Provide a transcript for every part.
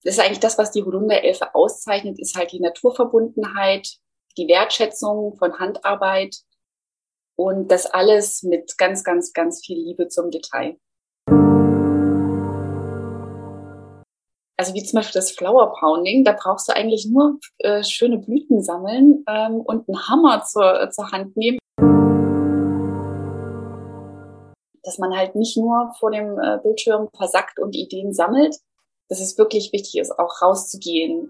Das ist eigentlich das, was die Holunderelfe auszeichnet, ist halt die Naturverbundenheit, die Wertschätzung von Handarbeit und das alles mit ganz, ganz, ganz viel Liebe zum Detail. Also wie zum Beispiel das Flower Pounding, da brauchst du eigentlich nur schöne Blüten sammeln und einen Hammer zur Hand nehmen. Dass man halt nicht nur vor dem Bildschirm versackt und Ideen sammelt, dass es wirklich wichtig ist, auch rauszugehen.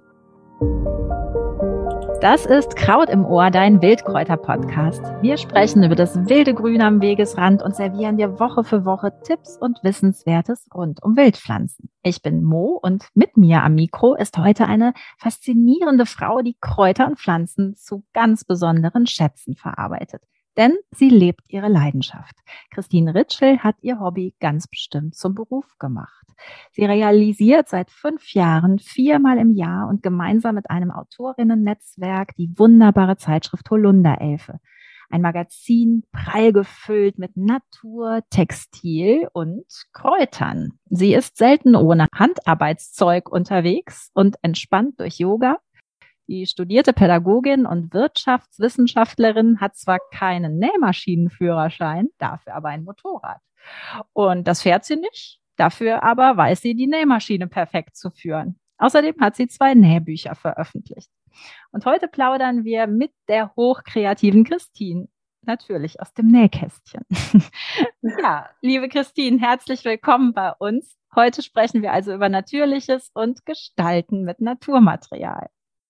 Das ist Kraut im Ohr, dein Wildkräuter-Podcast. Wir sprechen über das wilde Grün am Wegesrand und servieren dir Woche für Woche Tipps und Wissenswertes rund um Wildpflanzen. Ich bin Mo und mit mir am Mikro ist heute eine faszinierende Frau, die Kräuter und Pflanzen zu ganz besonderen Schätzen verarbeitet. Denn sie lebt ihre Leidenschaft. Christine Ritschl hat ihr Hobby ganz bestimmt zum Beruf gemacht. Sie realisiert seit 5 Jahren 4-mal im Jahr und gemeinsam mit einem Autorinnen-Netzwerk die wunderbare Zeitschrift Holunderelfe. Ein Magazin prall gefüllt mit Natur, Textil und Kräutern. Sie ist selten ohne Handarbeitszeug unterwegs und entspannt durch Yoga. Die studierte Pädagogin und Wirtschaftswissenschaftlerin hat zwar keinen Nähmaschinenführerschein, dafür aber ein Motorrad. Und das fährt sie nicht, dafür aber weiß sie, die Nähmaschine perfekt zu führen. Außerdem hat sie 2 Nähbücher veröffentlicht. Und heute plaudern wir mit der hochkreativen Christine, natürlich aus dem Nähkästchen. Ja, liebe Christine, herzlich willkommen bei uns. Heute sprechen wir also über Natürliches und Gestalten mit Naturmaterial.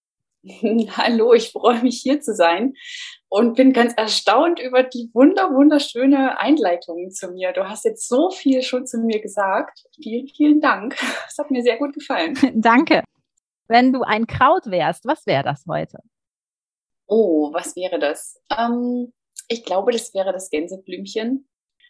Hallo, ich freue mich hier zu sein und bin ganz erstaunt über die wunderschöne Einleitung zu mir. Du hast jetzt so viel schon zu mir gesagt. Vielen, vielen Dank. Das hat mir sehr gut gefallen. Danke. Wenn du ein Kraut wärst, was wäre das heute? Oh, was wäre das? Ich glaube, das wäre das Gänseblümchen.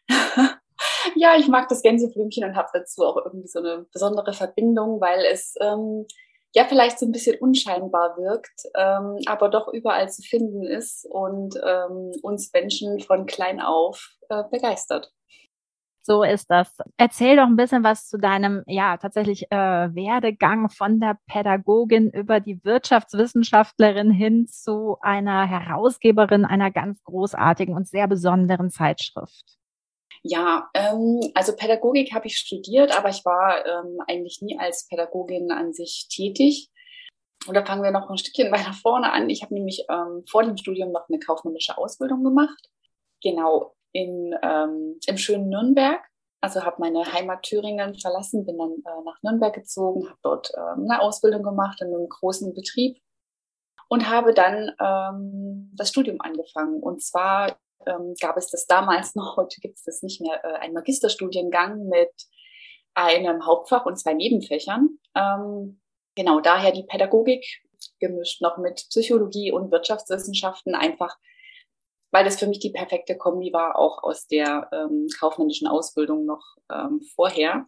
Ja, ich mag das Gänseblümchen und habe dazu auch irgendwie so eine besondere Verbindung, weil es ja vielleicht so ein bisschen unscheinbar wirkt, aber doch überall zu finden ist und uns Menschen von klein auf begeistert. So ist das. Erzähl doch ein bisschen was zu deinem, ja, tatsächlich Werdegang von der Pädagogin über die Wirtschaftswissenschaftlerin hin zu einer Herausgeberin einer ganz großartigen und sehr besonderen Zeitschrift. Ja, also Pädagogik habe ich studiert, aber ich war eigentlich nie als Pädagogin an sich tätig. Und da fangen wir noch ein Stückchen weiter vorne an. Ich habe nämlich vor dem Studium noch eine kaufmännische Ausbildung gemacht. Genau, im schönen Nürnberg. Also habe meine Heimat Thüringen verlassen, bin dann nach Nürnberg gezogen, habe dort eine Ausbildung gemacht in einem großen Betrieb und habe dann das Studium angefangen. Und zwar gab es das damals noch, heute gibt es das nicht mehr, einen Magisterstudiengang mit einem Hauptfach und 2 Nebenfächern. Genau, daher die Pädagogik gemischt noch mit Psychologie und Wirtschaftswissenschaften, einfach weil das für mich die perfekte Kombi war, auch aus der kaufmännischen Ausbildung noch vorher.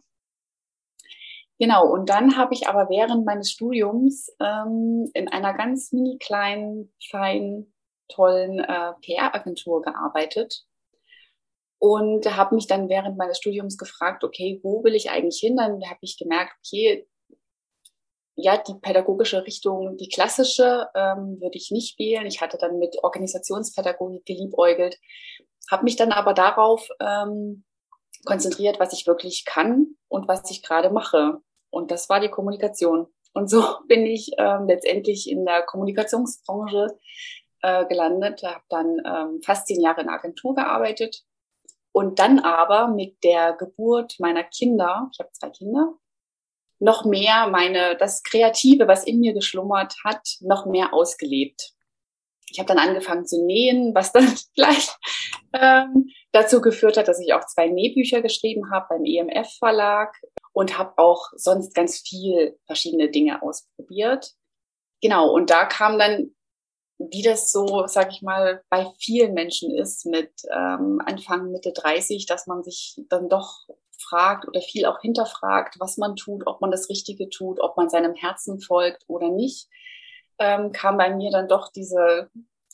Genau, und dann habe ich aber während meines Studiums in einer ganz mini kleinen, feinen, tollen PR-Agentur gearbeitet und habe mich dann während meines Studiums gefragt, okay, wo will ich eigentlich hin? Dann habe ich gemerkt, okay, ja, die pädagogische Richtung, die klassische, würde ich nicht wählen. Ich hatte dann mit Organisationspädagogik geliebäugelt, habe mich dann aber darauf konzentriert, was ich wirklich kann und was ich gerade mache. Und das war die Kommunikation. Und so bin ich letztendlich in der Kommunikationsbranche gelandet, habe dann fast 10 Jahre in der Agentur gearbeitet und dann aber mit der Geburt meiner Kinder, ich habe 2 Kinder, noch mehr das Kreative, was in mir geschlummert hat, noch mehr ausgelebt. Ich habe dann angefangen zu nähen, was dann gleich dazu geführt hat, dass ich auch 2 Nähbücher geschrieben habe beim EMF-Verlag und habe auch sonst ganz viel verschiedene Dinge ausprobiert. Genau, und da kam dann, wie das so, sag ich mal, bei vielen Menschen ist, mit Anfang, Mitte 30, dass man sich dann doch fragt oder viel auch hinterfragt, was man tut, ob man das Richtige tut, ob man seinem Herzen folgt oder nicht, kam bei mir dann doch dieses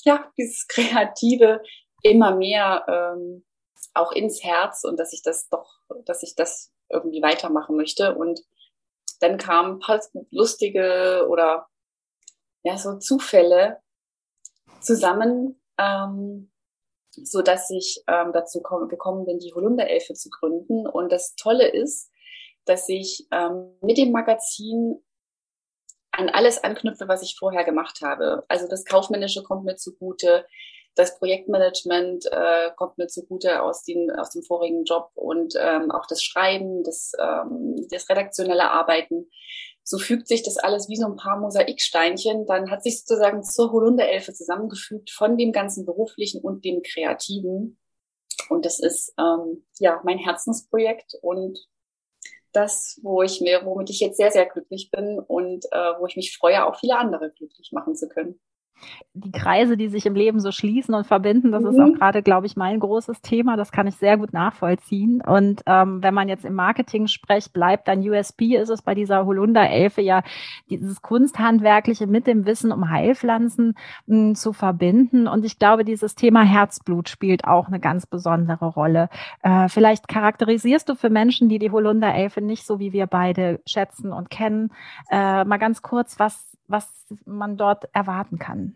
Kreative immer mehr auch ins Herz und dass ich das irgendwie weitermachen möchte. Und dann kamen ein paar lustige oder ja, so Zufälle zusammen, so dass ich dazu gekommen bin, die Holunderelfe zu gründen. Und das Tolle ist, dass ich mit dem Magazin an alles anknüpfe, was ich vorher gemacht habe. Also das Kaufmännische kommt mir zugute, das Projektmanagement kommt mir zugute aus dem vorigen Job und auch das Schreiben, das redaktionelle Arbeiten. So fügt sich das alles wie so ein paar Mosaiksteinchen. Dann hat sich sozusagen zur Holunderelfe zusammengefügt von dem ganzen Beruflichen und dem Kreativen. Und das ist ja mein Herzensprojekt und das, womit ich jetzt sehr, sehr glücklich bin und wo ich mich freue, auch viele andere glücklich machen zu können. Die Kreise, die sich im Leben so schließen und verbinden, das ist auch gerade, glaube ich, mein großes Thema. Das kann ich sehr gut nachvollziehen. Und wenn man jetzt im Marketing spricht, bleibt dann USP, ist es bei dieser Holunderelfe ja dieses Kunsthandwerkliche mit dem Wissen um Heilpflanzen zu verbinden. Und ich glaube, dieses Thema Herzblut spielt auch eine ganz besondere Rolle. Vielleicht charakterisierst du für Menschen, die die Holunderelfe nicht so wie wir beide schätzen und kennen, mal ganz kurz, was man dort erwarten kann.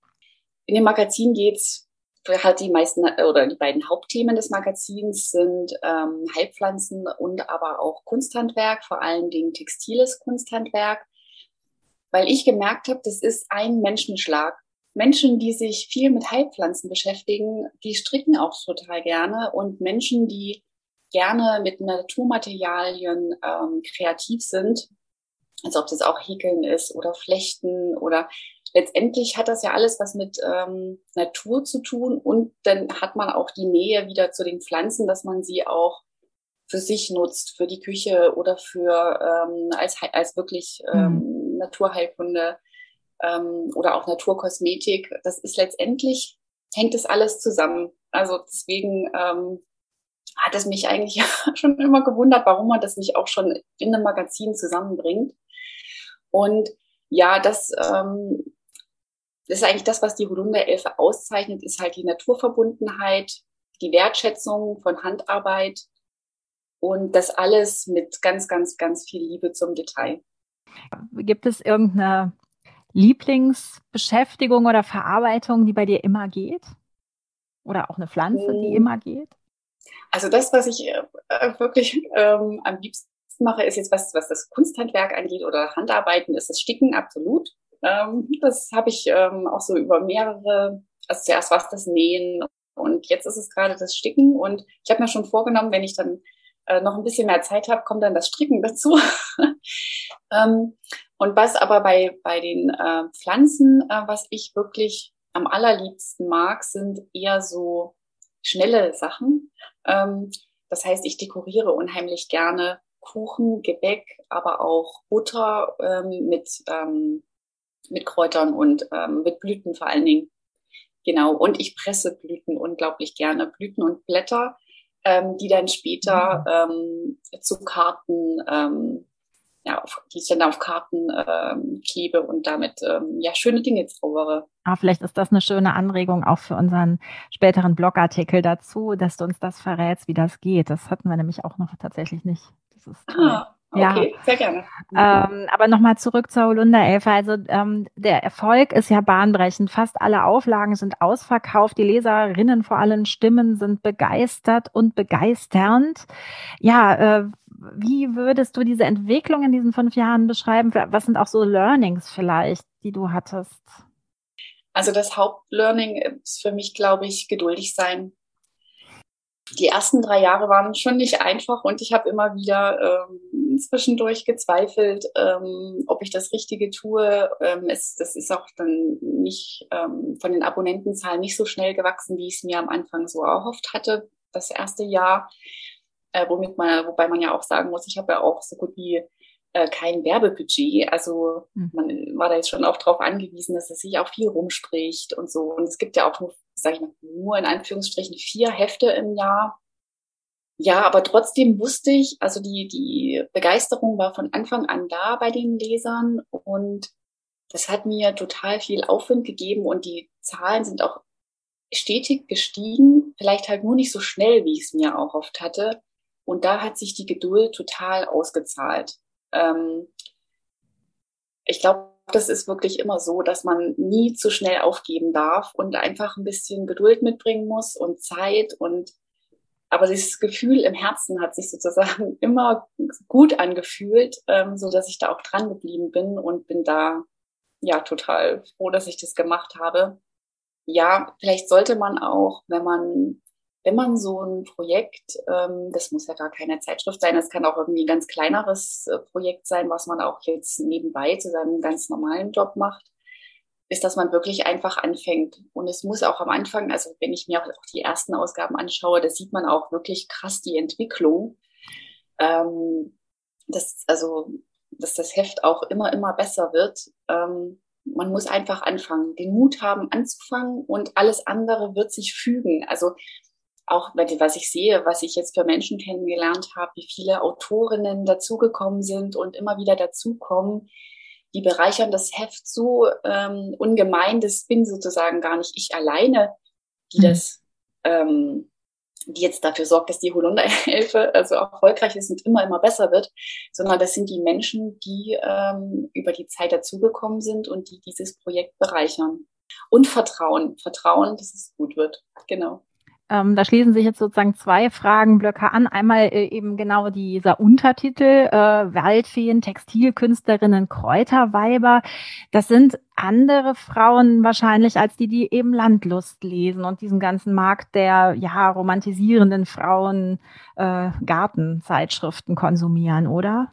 In dem Magazin geht's halt die meisten oder die beiden Hauptthemen des Magazins sind Heilpflanzen und aber auch Kunsthandwerk, vor allen Dingen textiles Kunsthandwerk, weil ich gemerkt habe, das ist ein Menschenschlag. Menschen, die sich viel mit Heilpflanzen beschäftigen, die stricken auch total gerne und Menschen, die gerne mit Naturmaterialien kreativ sind, also ob das auch Häkeln ist oder Flechten oder letztendlich hat das ja alles was mit Natur zu tun und dann hat man auch die Nähe wieder zu den Pflanzen, dass man sie auch für sich nutzt, für die Küche oder für als wirklich Naturheilkunde oder auch Naturkosmetik. Das ist letztendlich, hängt das alles zusammen. Also deswegen hat es mich eigentlich schon immer gewundert, warum man das nicht auch schon in einem Magazin zusammenbringt. Und ja, das ist eigentlich das, was die Holunderelfe auszeichnet, ist halt die Naturverbundenheit, die Wertschätzung von Handarbeit und das alles mit ganz, ganz, ganz viel Liebe zum Detail. Gibt es irgendeine Lieblingsbeschäftigung oder Verarbeitung, die bei dir immer geht? Oder auch eine Pflanze, die immer geht? Also das, was ich wirklich am liebsten mache, ist jetzt, was das Kunsthandwerk angeht oder Handarbeiten, ist das Sticken, absolut. Das habe ich auch so über mehrere, also zuerst war es das Nähen und jetzt ist es gerade das Sticken und ich habe mir schon vorgenommen, wenn ich dann noch ein bisschen mehr Zeit habe, kommt dann das Stricken dazu. Und was aber bei den Pflanzen, was ich wirklich am allerliebsten mag, sind eher so schnelle Sachen. Das heißt, ich dekoriere unheimlich gerne Kuchen, Gebäck, aber auch Butter mit Kräutern und mit Blüten vor allen Dingen. Genau. Und ich presse Blüten unglaublich gerne. Blüten und Blätter, die dann später zu Karten, die ich dann auf Karten klebe und damit schöne Dinge zaubere. Vielleicht ist das eine schöne Anregung auch für unseren späteren Blogartikel dazu, dass du uns das verrätst, wie das geht. Das hatten wir nämlich auch noch tatsächlich nicht. Das ist toll. Okay, sehr gerne. Aber nochmal zurück zur Holunderelfe. Also der Erfolg ist ja bahnbrechend. Fast alle Auflagen sind ausverkauft. Die Leserinnen vor allen Stimmen sind begeistert und begeisternd. Ja, wie würdest du diese Entwicklung in diesen 5 Jahren beschreiben? Was sind auch so Learnings vielleicht, die du hattest? Also das Hauptlearning ist für mich, glaube ich, geduldig sein. Die ersten 3 Jahre waren schon nicht einfach und ich habe immer wieder zwischendurch gezweifelt, ob ich das Richtige tue. Das ist auch dann nicht von den Abonnentenzahlen nicht so schnell gewachsen, wie ich es mir am Anfang so erhofft hatte, das erste Jahr. Wobei man ja auch sagen muss, ich habe ja auch so gut wie kein Werbebudget. Also man war da jetzt schon auch darauf angewiesen, dass es sich auch viel rumspricht und so. Und es gibt ja auch nur, sage ich mal, nur in Anführungsstrichen 4 Hefte im Jahr. Ja, aber trotzdem wusste ich, also die Begeisterung war von Anfang an da bei den Lesern und das hat mir total viel Aufwind gegeben und die Zahlen sind auch stetig gestiegen, vielleicht halt nur nicht so schnell, wie ich es mir auch oft hatte. Und da hat sich die Geduld total ausgezahlt. ich glaube, das ist wirklich immer so, dass man nie zu schnell aufgeben darf und einfach ein bisschen Geduld mitbringen muss und Zeit aber dieses Gefühl im Herzen hat sich sozusagen immer gut angefühlt, so dass ich da auch dran geblieben bin und bin da ja total froh, dass ich das gemacht habe. Ja, vielleicht sollte man auch, wenn man so ein Projekt, das muss ja gar keine Zeitschrift sein, das kann auch irgendwie ein ganz kleineres Projekt sein, was man auch jetzt nebenbei zu seinem ganz normalen Job macht, ist, dass man wirklich einfach anfängt. Und es muss auch am Anfang, also wenn ich mir auch die ersten Ausgaben anschaue, da sieht man auch wirklich krass die Entwicklung. Ähm, also, dass das Heft auch immer besser wird. Man muss einfach anfangen, den Mut haben, anzufangen und alles andere wird sich fügen. Also auch was ich sehe, was ich jetzt für Menschen kennengelernt habe, wie viele Autorinnen dazugekommen sind und immer wieder dazukommen, die bereichern das Heft so ungemein. Das bin sozusagen gar nicht ich alleine, die das, die jetzt dafür sorgt, dass die Holunderhilfe also erfolgreich ist und immer besser wird, sondern das sind die Menschen, die über die Zeit dazugekommen sind und die dieses Projekt bereichern. Und Vertrauen, dass es gut wird. Genau. Da schließen sich jetzt sozusagen zwei Fragenblöcke an. Einmal eben genau dieser Untertitel, Waldfeen, Textilkünstlerinnen, Kräuterweiber. Das sind andere Frauen wahrscheinlich als die eben Landlust lesen und diesen ganzen Markt der ja romantisierenden Frauen Gartenzeitschriften konsumieren, oder?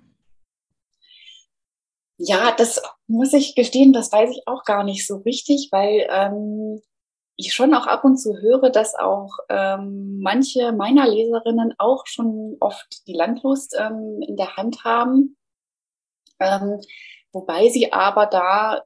Ja, das muss ich gestehen, das weiß ich auch gar nicht so richtig, weil ich schon auch ab und zu höre, dass auch manche meiner Leserinnen auch schon oft die Landlust in der Hand haben, wobei sie aber da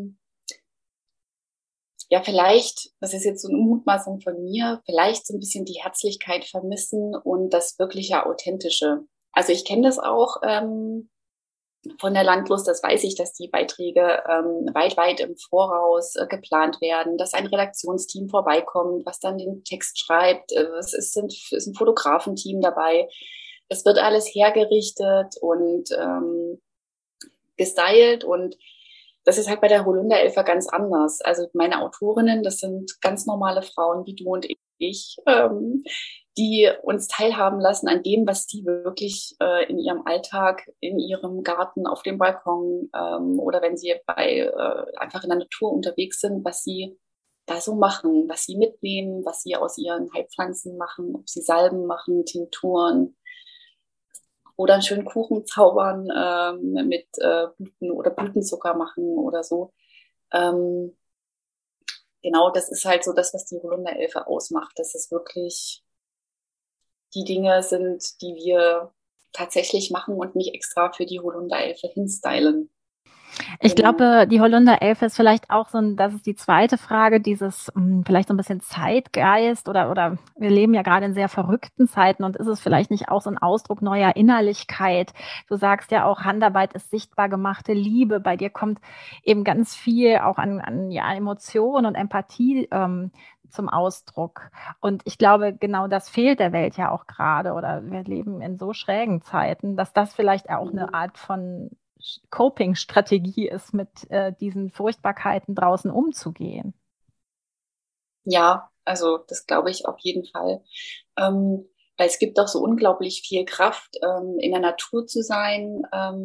ja vielleicht, das ist jetzt so eine Mutmaßung von mir, vielleicht so ein bisschen die Herzlichkeit vermissen und das wirkliche Authentische. Also ich kenne das auch von der Landlust, das weiß ich, dass die Beiträge weit im Voraus geplant werden, dass ein Redaktionsteam vorbeikommt, was dann den Text schreibt. Ist ein Fotografenteam dabei. Es wird alles hergerichtet und gestylt und das ist halt bei der Holunderelfer ganz anders. Also meine Autorinnen, das sind ganz normale Frauen wie du und ich, die uns teilhaben lassen an dem, was die wirklich in ihrem Alltag, in ihrem Garten, auf dem Balkon oder wenn sie einfach in der Natur unterwegs sind, was sie da so machen, was sie mitnehmen, was sie aus ihren Heilpflanzen machen, ob sie Salben machen, Tinkturen oder einen schönen Kuchen zaubern mit Blüten oder Blütenzucker machen oder so. Ähm, genau, das ist halt so das, was die Holunderelfe ausmacht. Dass es wirklich die Dinge sind, die wir tatsächlich machen und nicht extra für die Holunderelfe hinstylen. Ich Genau. glaube, die Holunderelfe ist vielleicht auch das ist die zweite Frage, dieses vielleicht so ein bisschen Zeitgeist oder wir leben ja gerade in sehr verrückten Zeiten und ist es vielleicht nicht auch so ein Ausdruck neuer Innerlichkeit? Du sagst ja auch, Handarbeit ist sichtbar gemachte Liebe. Bei dir kommt eben ganz viel auch an ja, Emotion und Empathie zum Ausdruck. Und ich glaube, genau das fehlt der Welt ja auch gerade oder wir leben in so schrägen Zeiten, dass das vielleicht auch eine Art von Coping-Strategie ist, mit diesen Furchtbarkeiten draußen umzugehen. Ja, also das glaube ich auf jeden Fall. Weil es gibt doch so unglaublich viel Kraft, in der Natur zu sein,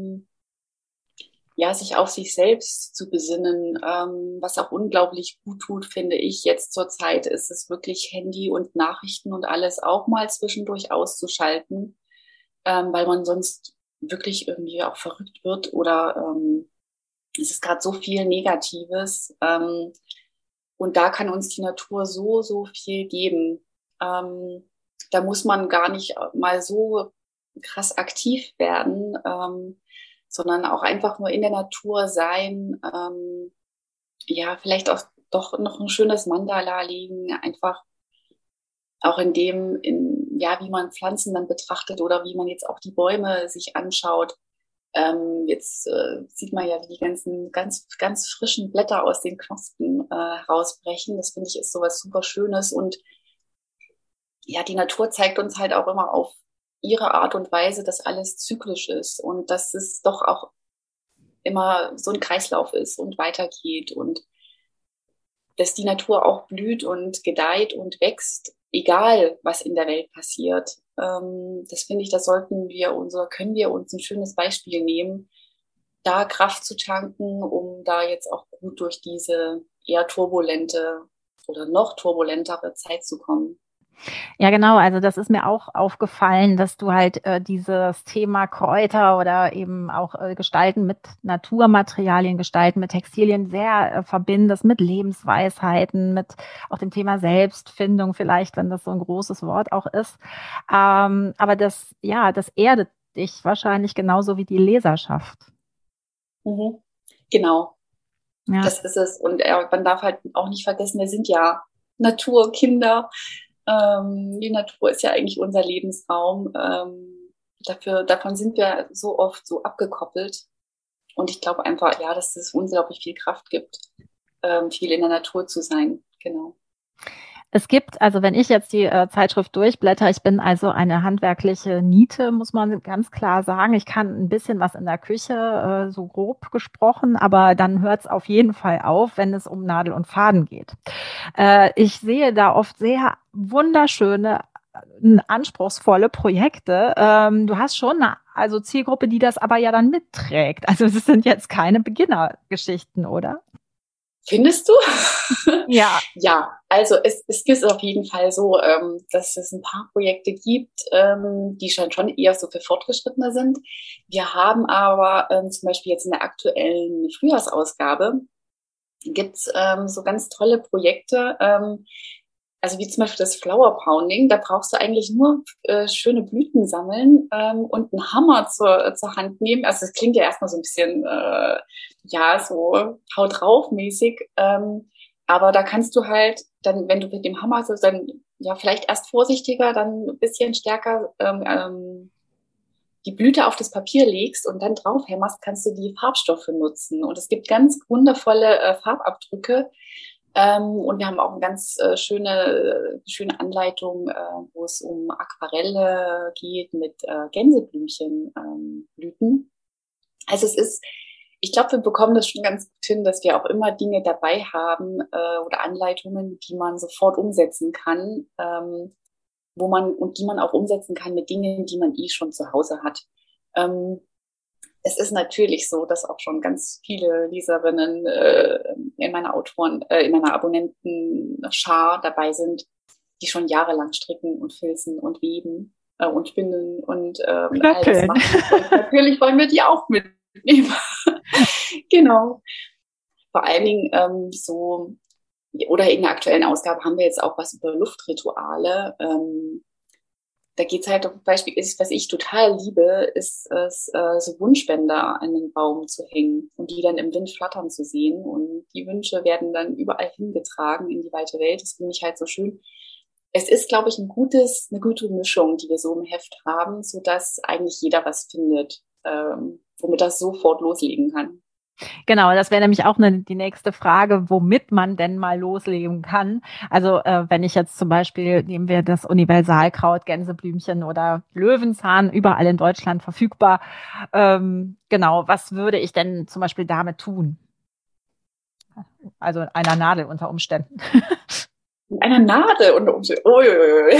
ja, sich auf sich selbst zu besinnen, was auch unglaublich gut tut, finde ich. Jetzt zur Zeit ist es wirklich Handy und Nachrichten und alles auch mal zwischendurch auszuschalten, weil man sonst wirklich irgendwie auch verrückt wird oder es ist gerade so viel Negatives. Und da kann uns die Natur so viel geben. Da muss man gar nicht mal so krass aktiv werden, sondern auch einfach nur in der Natur sein. Ja, vielleicht auch doch noch ein schönes Mandala legen, einfach auch ja, wie man Pflanzen dann betrachtet oder wie man jetzt auch die Bäume sich anschaut. Jetzt sieht man ja, wie die ganzen ganz frischen Blätter aus den Knospen herausbrechen. Das finde ich ist sowas super Schönes. Und ja, die Natur zeigt uns halt auch immer auf ihre Art und Weise, dass alles zyklisch ist und dass es doch auch immer so ein Kreislauf ist und weitergeht und dass die Natur auch blüht und gedeiht und wächst, egal was in der Welt passiert. Das finde ich, können wir uns ein schönes Beispiel nehmen, da Kraft zu tanken, um da jetzt auch gut durch diese eher turbulente oder noch turbulentere Zeit zu kommen. Ja, genau. Also das ist mir auch aufgefallen, dass du halt dieses Thema Kräuter oder eben auch Gestalten mit Naturmaterialien, Gestalten mit Textilien sehr verbindest mit Lebensweisheiten, mit auch dem Thema Selbstfindung vielleicht, wenn das so ein großes Wort auch ist. Aber das, ja, das erdet dich wahrscheinlich genauso wie die Leserschaft. Mhm. Genau, Ja. das ist es. Und man darf halt auch nicht vergessen, wir sind ja Naturkinder. Die Natur ist ja eigentlich unser Lebensraum. Davon sind wir so oft so abgekoppelt. Und ich glaube einfach, ja, dass es unglaublich viel Kraft gibt, viel in der Natur zu sein. Genau. Es gibt, also wenn ich jetzt die Zeitschrift durchblätter, ich bin also eine handwerkliche Niete, muss man ganz klar sagen. Ich kann ein bisschen was in der Küche, so grob gesprochen, aber dann hört es auf jeden Fall auf, wenn es um Nadel und Faden geht. Ich sehe da oft sehr wunderschöne, anspruchsvolle Projekte. Du hast schon eine also Zielgruppe, die das aber ja dann mitträgt. Also es sind jetzt keine Beginnergeschichten, oder? Findest du? Ja. Ja, also es ist auf jeden Fall so, dass es ein paar Projekte gibt, die schon eher so für Fortgeschrittene sind. Wir haben aber zum Beispiel jetzt in der aktuellen Frühjahrsausgabe gibt's so ganz tolle Projekte, also wie zum Beispiel das Flower Pounding. Da brauchst du eigentlich nur schöne Blüten sammeln und einen Hammer zur Hand nehmen. Also das klingt ja erstmal so ein bisschen, ja, so haut drauf mäßig. Aber da kannst du halt dann, wenn du mit dem Hammer so dann, ja, vielleicht erst vorsichtiger, dann ein bisschen stärker die Blüte auf das Papier legst und dann drauf hämmerst, kannst du die Farbstoffe nutzen. Und es gibt ganz wundervolle Farbabdrücke. Und wir haben auch eine ganz schöne Anleitung, wo es um Aquarelle geht mit Gänseblümchenblüten. Also ich glaube, wir bekommen das schon ganz gut hin, dass wir auch immer Dinge dabei haben oder Anleitungen, die man sofort umsetzen kann, die man auch umsetzen kann mit Dingen, die man eh schon zu Hause hat. Ähm, Es ist natürlich so, dass auch schon ganz viele Leserinnen in meiner Abonnentenschar dabei sind, die schon jahrelang stricken und filzen und weben und spinnen und all das Knöckeln. machen. Und natürlich wollen wir die auch mitnehmen. Genau. Vor allen Dingen oder in der aktuellen Ausgabe haben wir jetzt auch was über Luftrituale. Da geht's halt zum Beispiel, was ich total liebe, ist es, so Wunschbänder an den Baum zu hängen und die dann im Wind flattern zu sehen. Und die Wünsche werden dann überall hingetragen in die weite Welt. Das finde ich halt so schön. Es ist, glaube ich, eine gute Mischung, die wir so im Heft haben, sodass eigentlich jeder was findet, womit er sofort loslegen kann. Genau, das wäre nämlich auch die nächste Frage, womit man denn mal loslegen kann. Also wenn ich jetzt zum Beispiel, nehmen wir das Universalkraut, Gänseblümchen oder Löwenzahn, überall in Deutschland verfügbar. Genau, was würde ich denn zum Beispiel damit tun? Also einer Nadel unter Umständen. Mit einer Nadel und uiuiui.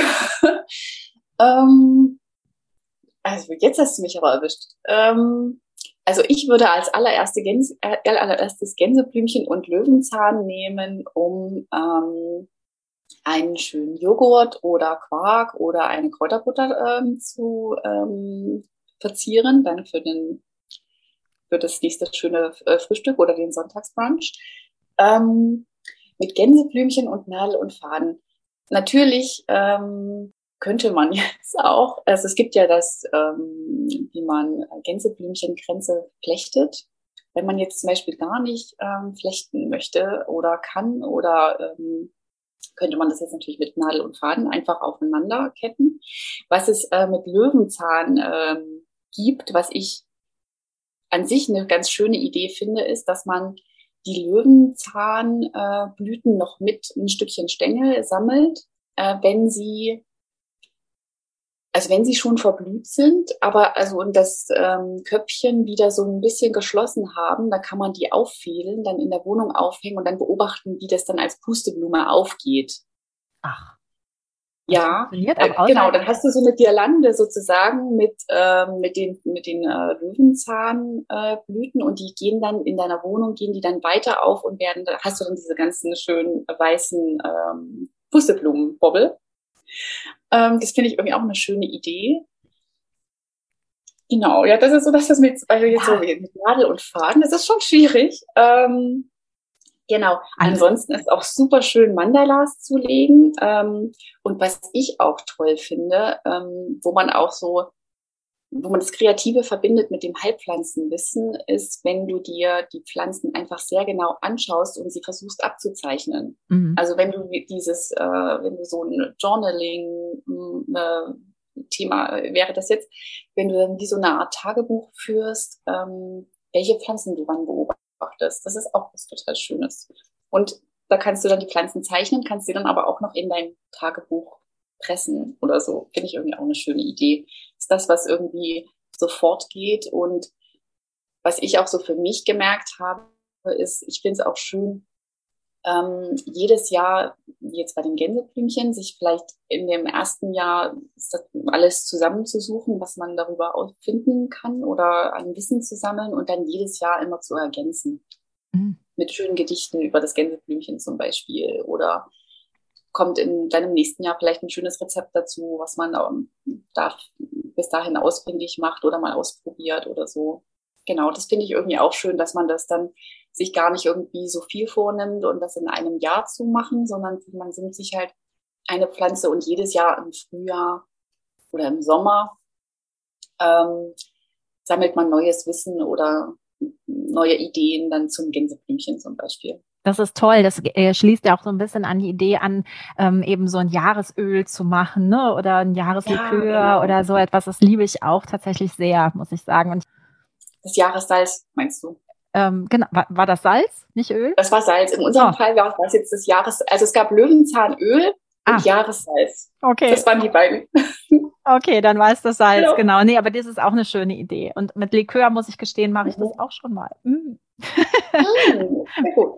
ähm, also jetzt hast du mich aber erwischt. Also ich würde als allererstes Gänseblümchen und Löwenzahn nehmen, um einen schönen Joghurt oder Quark oder eine Kräuterbutter zu verzieren, dann für das nächste schöne Frühstück oder den Sonntagsbrunch. Ähm, mit Gänseblümchen und Nadel und Faden. Natürlich könnte man jetzt auch, also es gibt ja wie man Gänseblümchenkränze flechtet. Wenn man jetzt zum Beispiel gar nicht flechten möchte oder kann oder könnte man das jetzt natürlich mit Nadel und Faden einfach aufeinander ketten. Was es mit Löwenzahn gibt, was ich an sich eine ganz schöne Idee finde, ist, dass man die Löwenzahnblüten noch mit ein Stückchen Stängel sammelt, wenn sie Also wenn sie schon verblüht sind, aber also und das Köpfchen wieder so ein bisschen geschlossen haben, dann kann man die auffädeln, dann in der Wohnung aufhängen und dann beobachten, wie das dann als Pusteblume aufgeht. Ach, das Ja, funktioniert auch genau, außerhalb. dann hast du so eine Girlande sozusagen mit den Löwenzahnblüten Blüten und die gehen dann in deiner Wohnung, gehen die dann weiter auf und werden, da hast du dann diese ganzen schönen weißen Pusteblumenbobbel. Das finde ich irgendwie auch eine schöne Idee. Genau, ja, das ist so, dass das also jetzt so Ja, mit Nadel und Faden, das ist schon schwierig. Genau. also, Ansonsten ist auch super schön, Mandalas zu legen. Und was ich auch toll finde, wo man das Kreative verbindet mit dem Heilpflanzenwissen, ist, wenn du dir die Pflanzen einfach sehr genau anschaust und sie versuchst abzuzeichnen. mhm. Also wenn du wenn du so ein Journaling, Thema wäre das jetzt, wenn du dann wie so eine Art Tagebuch führst, welche Pflanzen du wann beobachtest. Das ist auch was total Schönes. Und da kannst du dann die Pflanzen zeichnen, kannst sie dann aber auch noch in dein Tagebuch pressen oder so. Finde ich irgendwie auch eine schöne Idee. Ist das, was irgendwie sofort geht. Und was ich auch so für mich gemerkt habe, ist, ich finde es auch schön, jedes Jahr, wie jetzt bei den Gänseblümchen, sich vielleicht in dem ersten Jahr alles zusammenzusuchen, was man darüber finden kann oder an Wissen zu sammeln und dann jedes Jahr immer zu ergänzen. Mhm. Mit schönen Gedichten über das Gänseblümchen zum Beispiel. Oder kommt in deinem nächsten Jahr vielleicht ein schönes Rezept dazu, was man da bis dahin ausfindig macht oder mal ausprobiert oder so. Genau, das finde ich irgendwie auch schön, dass man das dann sich gar nicht irgendwie so viel vornimmt und das in einem Jahr zu machen, sondern man nimmt sich halt eine Pflanze und jedes Jahr im Frühjahr oder im Sommer ähm, sammelt man neues Wissen oder neue Ideen dann zum Gänseblümchen zum Beispiel. Das ist toll. Das schließt ja auch so ein bisschen an die Idee an, eben so ein Jahresöl zu machen, ne? Oder ein Ja, Jahreslikör genau. oder so etwas. Das liebe ich auch tatsächlich sehr, muss ich sagen. Und Das Jahressalz, meinst du? genau, war das Salz, nicht Öl? Das war Salz. In Oh, unserem Fall war es jetzt das also es gab Löwenzahnöl und ah, Jahressalz. okay. Das waren die beiden. Okay, dann war es das Salz, Genau. genau. Nee, aber das ist auch eine schöne Idee. Und mit Likör, muss ich gestehen, mache ich das Mhm. auch schon mal. Mm. Sehr gut.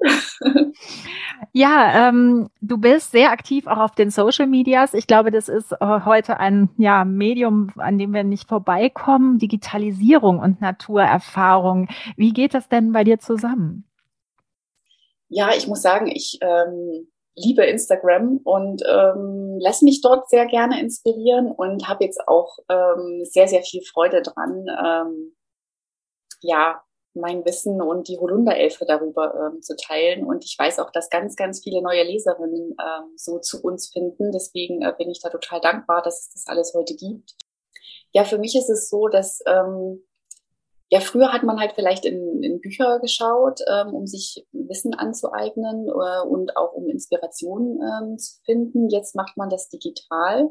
Ja, du bist sehr aktiv auch auf den Social Medias. Ich glaube, das ist heute ein Medium, an dem wir nicht vorbeikommen. Digitalisierung und Naturerfahrung. Wie geht das denn bei dir zusammen? Ja, ich muss sagen, ich liebe Instagram und lasse mich dort sehr gerne inspirieren und habe jetzt auch sehr, sehr viel Freude dran, ja, mein Wissen und die Holunderelfe darüber zu teilen. Und ich weiß auch, dass ganz, ganz viele neue Leserinnen so zu uns finden. Deswegen bin ich da total dankbar, dass es das alles heute gibt. Ja, für mich ist es so, dass ja, früher hat man halt vielleicht in Bücher geschaut, um sich Wissen anzueignen und auch um Inspiration zu finden. Jetzt macht man das digital.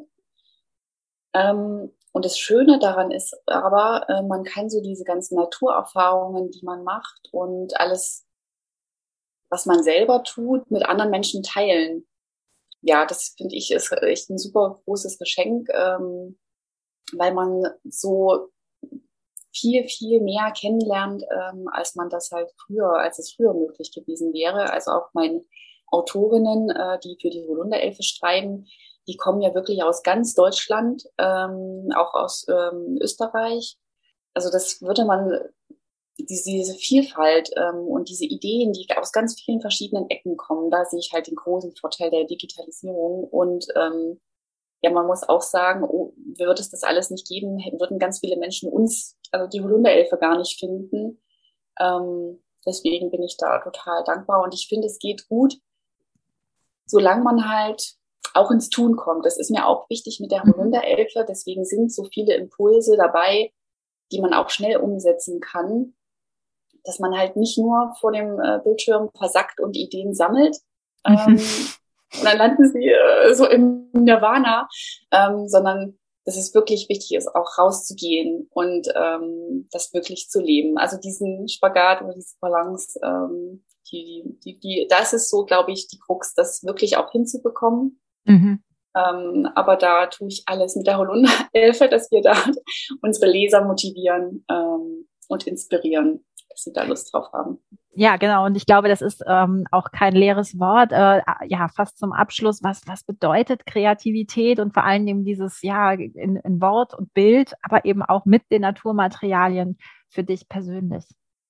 Und das Schöne daran ist aber, man kann so diese ganzen Naturerfahrungen, die man macht und alles, was man selber tut, mit anderen Menschen teilen. Ja, das finde ich ist echt ein super großes Geschenk, weil man so viel, viel mehr kennenlernt, als man das halt als es früher möglich gewesen wäre. Also auch meine Autorinnen, die für die Holunderelfe schreiben, die kommen ja wirklich aus ganz Deutschland, auch aus Österreich. Also das würde man, diese Vielfalt und diese Ideen, die aus ganz vielen verschiedenen Ecken kommen, da sehe ich halt den großen Vorteil der Digitalisierung. Und ja, man muss auch sagen, oh, würde es das alles nicht geben, würden ganz viele Menschen also die Holunderelfe gar nicht finden. Deswegen bin ich da total dankbar und ich finde, es geht gut, solange man halt auch ins Tun kommt. Das ist mir auch wichtig mit der Mhm. Holunderelfe. Deswegen sind so viele Impulse dabei, die man auch schnell umsetzen kann, dass man halt nicht nur vor dem Bildschirm versackt und Ideen sammelt. Und dann landen sie so im Nirvana, sondern dass es wirklich wichtig ist, auch rauszugehen und das wirklich zu leben. Also diesen Spagat oder diese Balance, das ist so, glaube ich, die Krux, das wirklich auch hinzubekommen. Mhm. Aber da tue ich alles mit der Holunder-Elfe, dass wir da unsere Leser motivieren und inspirieren, dass sie da Lust drauf haben. Ja, genau. Und ich glaube, das ist auch kein leeres Wort. Ja, fast zum Abschluss. Was bedeutet Kreativität und vor allen Dingen dieses, ja, in Wort und Bild, aber eben auch mit den Naturmaterialien für dich persönlich?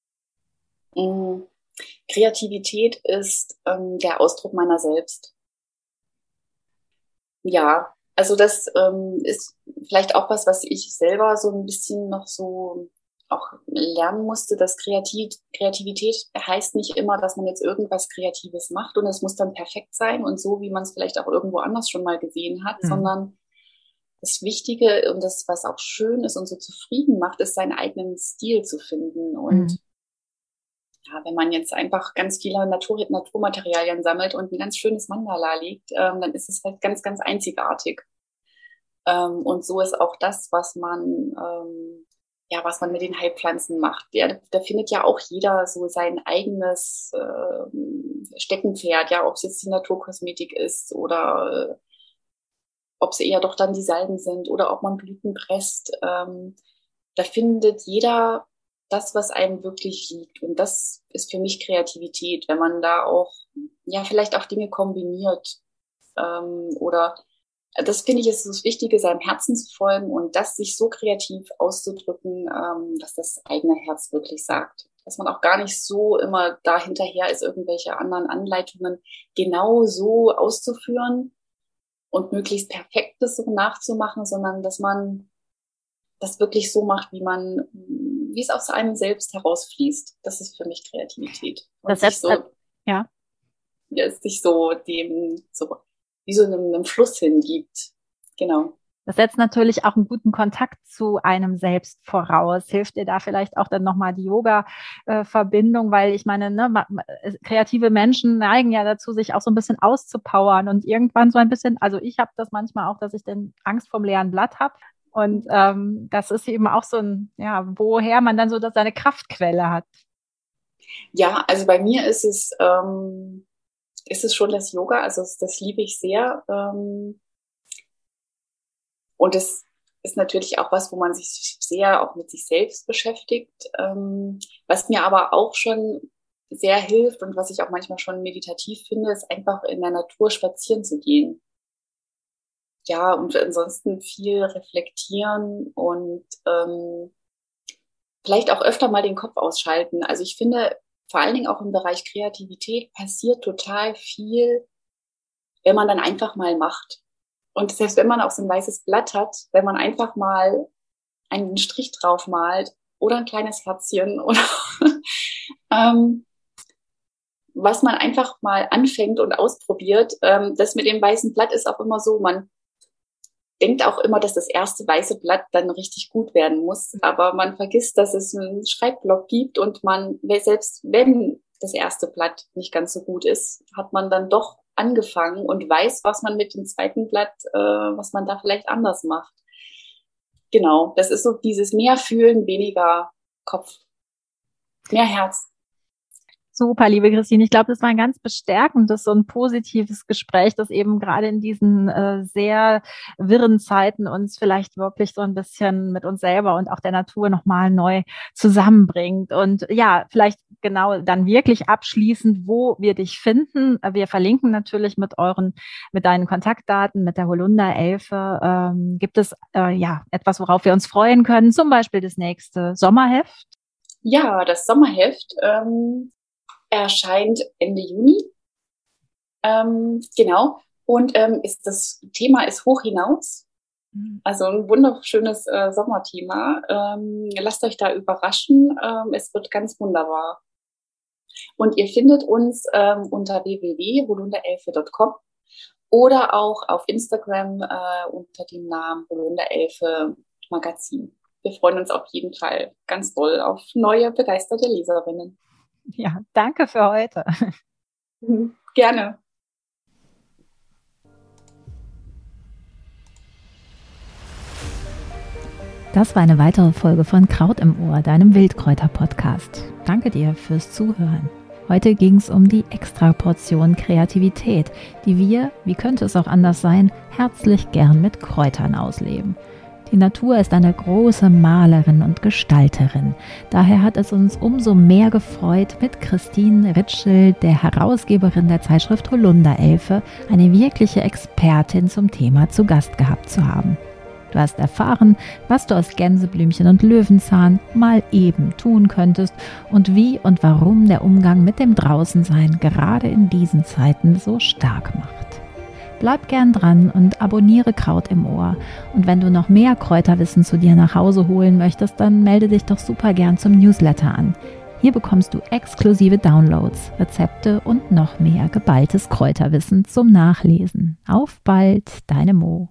Kreativität ist der Ausdruck meiner selbst. Ja, also das ist vielleicht auch was ich selber so ein bisschen noch so auch lernen musste, dass Kreativität heißt nicht immer, dass man jetzt irgendwas Kreatives macht und es muss dann perfekt sein und so, wie man es vielleicht auch irgendwo anders schon mal gesehen hat, sondern das Wichtige und das, was auch schön ist und so zufrieden macht, ist, seinen eigenen Stil zu finden. Und ja, wenn man jetzt einfach ganz viele Naturmaterialien sammelt und ein ganz schönes Mandala legt, dann ist es halt ganz, ganz einzigartig. Und so ist auch das, was man mit den Heilpflanzen macht. Ja, da findet ja auch jeder so sein eigenes Steckenpferd, ja, ob es jetzt die Naturkosmetik ist oder ob es eher doch dann die Salben sind oder ob man Blüten presst. Da findet jeder das, was einem wirklich liegt. Und das ist für mich Kreativität, wenn man da auch, ja, vielleicht auch Dinge kombiniert. Oder das finde ich ist das Wichtige, seinem Herzen zu folgen und das sich so kreativ auszudrücken, dass das eigene Herz wirklich sagt. Dass man auch gar nicht so immer da hinterher ist, irgendwelche anderen Anleitungen genau so auszuführen und möglichst perfektes so nachzumachen, sondern dass man das wirklich so macht, wie es aus einem selbst herausfließt. Das ist für mich Kreativität. Und Das setzt, sich so dem, so wie so einem Fluss hingibt. Genau. Das setzt natürlich auch einen guten Kontakt zu einem selbst voraus. Hilft dir da vielleicht auch dann nochmal die Yoga-Verbindung, weil ich meine, ne, kreative Menschen neigen ja dazu, sich auch so ein bisschen auszupowern und irgendwann so ein bisschen, also ich habe das manchmal auch, dass ich dann Angst vorm leeren Blatt habe. Und das ist eben auch so ein, ja, woher man dann so seine Kraftquelle hat. Ja, also bei mir ist es schon das Yoga, also das liebe ich sehr. Und es ist natürlich auch was, wo man sich sehr auch mit sich selbst beschäftigt. Was mir aber auch schon sehr hilft und was ich auch manchmal schon meditativ finde, ist einfach in der Natur spazieren zu gehen. Ja, und ansonsten viel reflektieren und vielleicht auch öfter mal den Kopf ausschalten. Also ich finde, vor allen Dingen auch im Bereich Kreativität passiert total viel, wenn man dann einfach mal macht. Und selbst wenn man auch so ein weißes Blatt hat, wenn man einfach mal einen Strich drauf malt oder ein kleines Herzchen oder was man einfach mal anfängt und ausprobiert, das mit dem weißen Blatt ist auch immer so, man denkt auch immer, dass das erste weiße Blatt dann richtig gut werden muss, aber man vergisst, dass es einen Schreibblock gibt und selbst wenn das erste Blatt nicht ganz so gut ist, hat man dann doch angefangen und weiß, was man mit dem zweiten Blatt, was man da vielleicht anders macht. Genau, das ist so dieses mehr fühlen, weniger Kopf, mehr Herz. Super, liebe Christine. Ich glaube, das war ein ganz bestärkendes und positives Gespräch, das eben gerade in diesen sehr wirren Zeiten uns vielleicht wirklich so ein bisschen mit uns selber und auch der Natur nochmal neu zusammenbringt. Und ja, vielleicht genau dann wirklich abschließend, wo wir dich finden. Wir verlinken natürlich mit deinen Kontaktdaten, mit der Holunder-Elfe. Gibt es etwas, worauf wir uns freuen können? Zum Beispiel das nächste Sommerheft? Ja, das Sommerheft erscheint Ende Juni. Genau. Und das Thema ist hoch hinaus. Also ein wunderschönes Sommerthema. Lasst euch da überraschen. Es wird ganz wunderbar. Und ihr findet uns unter www.holunderelfe.com oder auch auf Instagram unter dem Namen Holunderelfe Magazin. Wir freuen uns auf jeden Fall ganz doll auf neue, begeisterte Leserinnen. Ja, danke für heute. Gerne. Das war eine weitere Folge von Kraut im Ohr, deinem Wildkräuter-Podcast. Danke dir fürs Zuhören. Heute ging es um die Extraportion Kreativität, die wir, wie könnte es auch anders sein, herzlich gern mit Kräutern ausleben. Die Natur ist eine große Malerin und Gestalterin. Daher hat es uns umso mehr gefreut, mit Christine Ritschl, der Herausgeberin der Zeitschrift Holunderelfe, eine wirkliche Expertin zum Thema zu Gast gehabt zu haben. Du hast erfahren, was du aus Gänseblümchen und Löwenzahn mal eben tun könntest und wie und warum der Umgang mit dem Draußensein gerade in diesen Zeiten so stark macht. Bleib gern dran und abonniere Kraut im Ohr. Und wenn du noch mehr Kräuterwissen zu dir nach Hause holen möchtest, dann melde dich doch super gern zum Newsletter an. Hier bekommst du exklusive Downloads, Rezepte und noch mehr geballtes Kräuterwissen zum Nachlesen. Auf bald, deine Mo.